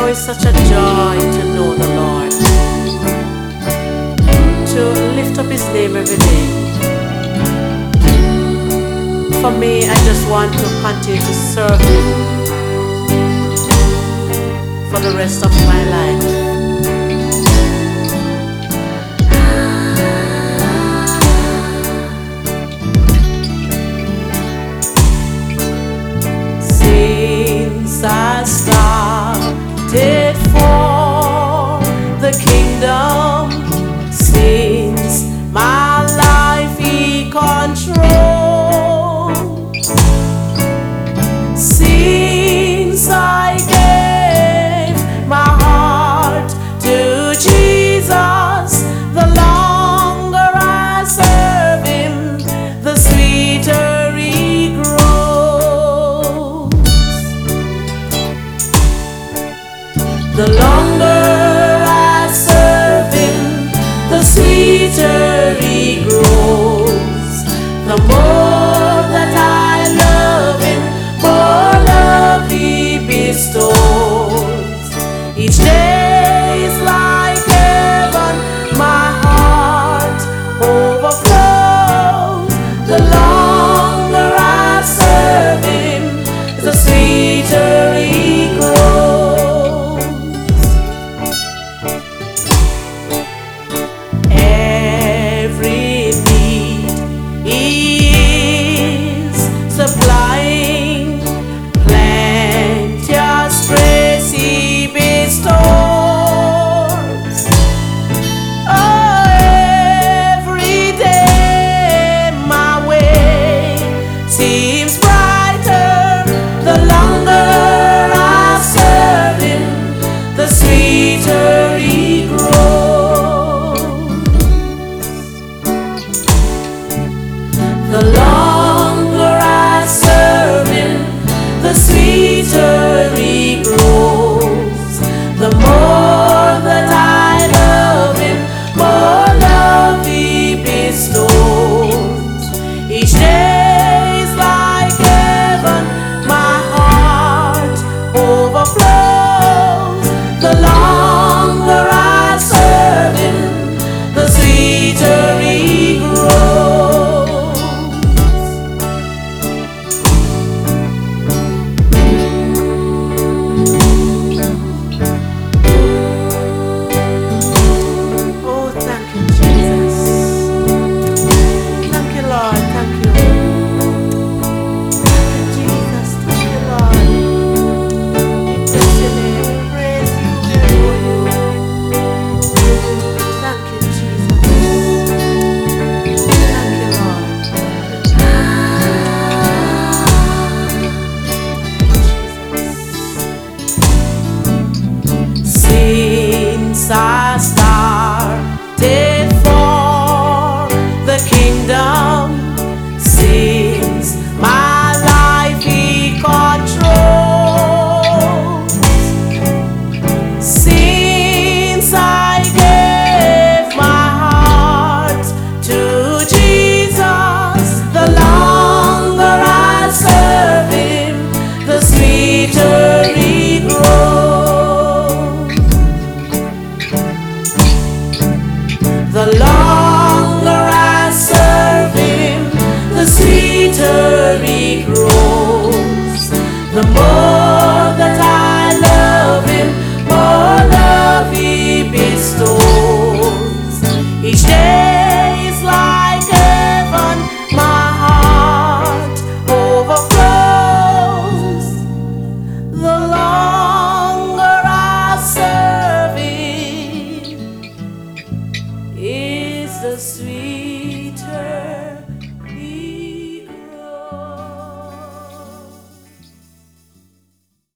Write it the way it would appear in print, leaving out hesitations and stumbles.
it's such a joy to know the Lord, to lift up His name every day. For me, I just want to continue to serve Him for the rest of my life. Since I started for the kingdom, since my life He controls, since I gave my heart to Jesus, the longer I serve Him, the sweeter He grows. The longer I serve Him, the sweeter He grows. The more that I love Him, more love He bestows. Each day is like heaven, my heart overflows. The longer I serve Him, the sweeter He grows. Supplying plenteous grace He bestows. Oh, every day my way seems brighter. The longer I serve Him, the sweeter He grows. The longer I serve Him, the sweeter He grows. The more that I love Him, more love He bestows. Each day is like heaven, my heart overflows. The longer I serve Him, the sweeter He grows. Since I started for the kingdom, since my life He controls, since I gave my heart to Jesus, the longer I serve Him, the sweeter He grows. The longer I serve Him, the sweeter He grows. The more that I love Him, more love He bestows. Each day is like heaven, my heart overflows. The longer I serve Him, is the sweeter